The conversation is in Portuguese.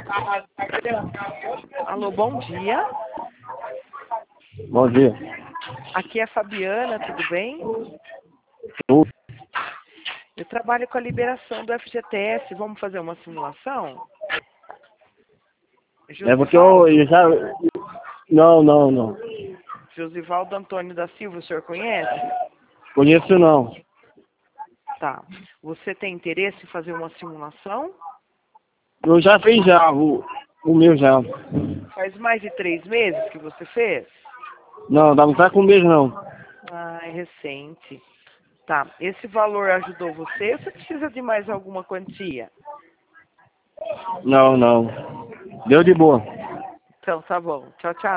Alô, bom dia. Bom dia. Aqui é a Fabiana, tudo bem? Tudo. Eu trabalho com a liberação do FGTS. Vamos fazer uma simulação? É porque eu já... Não. Josivaldo Antônio da Silva, o senhor conhece? Conheço não. Tá. Você tem interesse em fazer uma simulação? Eu já fiz já, o meu já. Faz mais de 3 meses que você fez? Não, não tá com mês não. Ah, é recente. Tá. Esse valor ajudou você ou você precisa de mais alguma quantia? Não. Deu de boa. Então, tá bom. Tchau, tchau.